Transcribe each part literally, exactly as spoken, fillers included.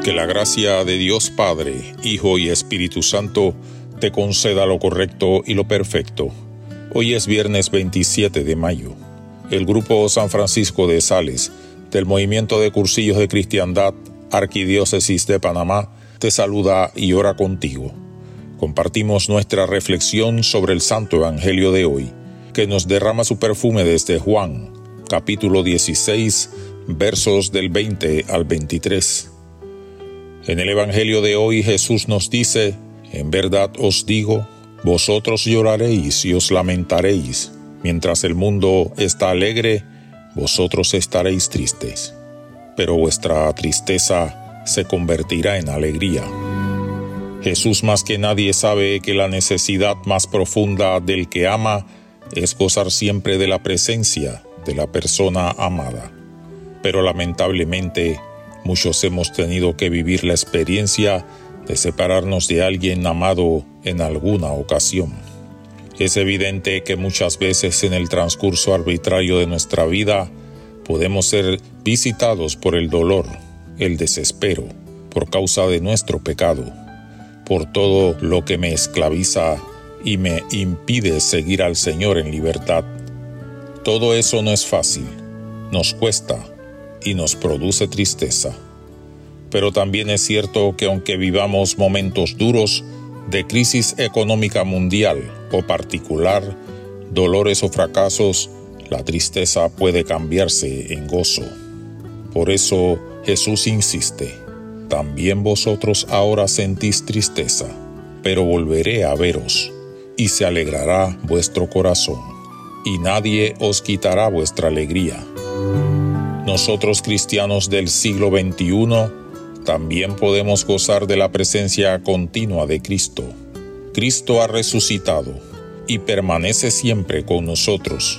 Que la gracia de Dios Padre, Hijo y Espíritu Santo te conceda lo correcto y lo perfecto. Hoy es viernes veintisiete de mayo. El Grupo San Francisco de Sales, del Movimiento de Cursillos de Cristiandad, Arquidiócesis de Panamá, te saluda y ora contigo. Compartimos nuestra reflexión sobre el Santo Evangelio de hoy, que nos derrama su perfume desde Juan, capítulo dieciséis, versos del veinte al veintitrés. En el Evangelio de hoy Jesús nos dice: en verdad os digo, vosotros lloraréis y os lamentaréis, mientras el mundo está alegre, vosotros estaréis tristes. Pero vuestra tristeza se convertirá en alegría. Jesús más que nadie sabe que la necesidad más profunda del que ama es gozar siempre de la presencia de la persona amada. Pero lamentablemente, muchos hemos tenido que vivir la experiencia de separarnos de alguien amado en alguna ocasión. Es evidente que muchas veces en el transcurso arbitrario de nuestra vida podemos ser visitados por el dolor, el desespero, por causa de nuestro pecado, por todo lo que me esclaviza y me impide seguir al Señor en libertad. Todo eso no es fácil, nos cuesta y nos produce tristeza. Pero también es cierto que aunque vivamos momentos duros de crisis económica mundial o particular, dolores o fracasos, la tristeza puede cambiarse en gozo. Por eso Jesús insiste: también vosotros ahora sentís tristeza, pero volveré a veros, y se alegrará vuestro corazón, y nadie os quitará vuestra alegría. Nosotros cristianos del siglo veintiuno también podemos gozar de la presencia continua de Cristo. Cristo ha resucitado y permanece siempre con nosotros.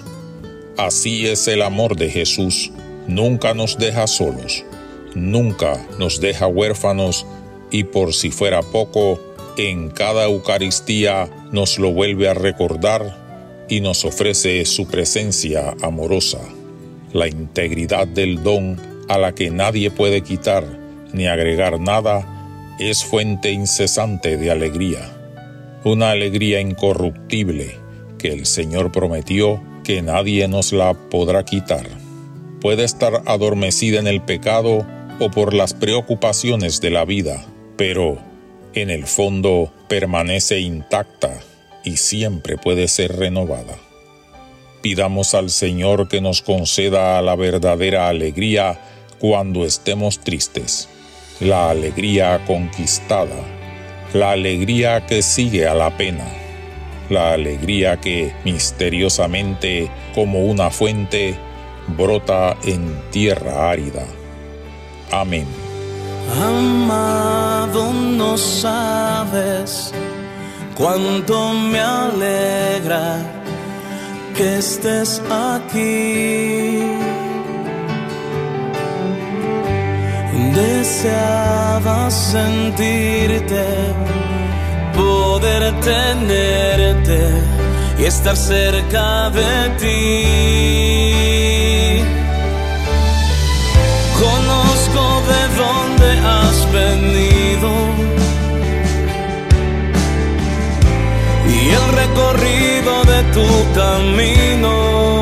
Así es el amor de Jesús. Nunca nos deja solos, nunca nos deja huérfanos, y por si fuera poco, en cada Eucaristía nos lo vuelve a recordar y nos ofrece su presencia amorosa. La integridad del don, a la que nadie puede quitar ni agregar nada, es fuente incesante de alegría. Una alegría incorruptible que el Señor prometió que nadie nos la podrá quitar. Puede estar adormecida en el pecado o por las preocupaciones de la vida, pero en el fondo permanece intacta y siempre puede ser renovada. Pidamos al Señor que nos conceda la verdadera alegría cuando estemos tristes, la alegría conquistada, la alegría que sigue a la pena, la alegría que misteriosamente, como una fuente, brota en tierra árida. Amén. Amado, no sabes cuánto me alegra que estés aquí. Deseaba sentirte, poder tenerte y estar cerca de ti. Conozco de dónde has venido y el recorrido de tu camino.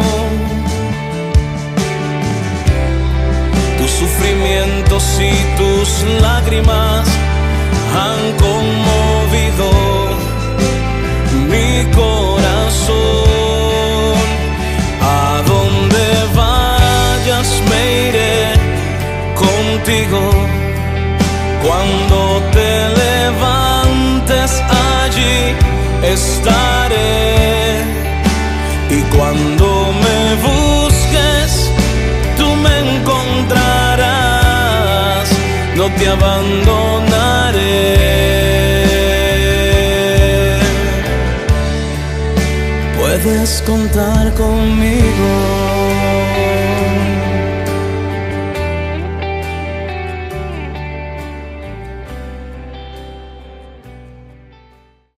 Tus sufrimientos y tus lágrimas han conmovido mi corazón. A donde vayas me iré contigo. Cuando te levantes allí estaré, y cuando me busques tú me encontrarás. No te abandonaré. Puedes contar conmigo.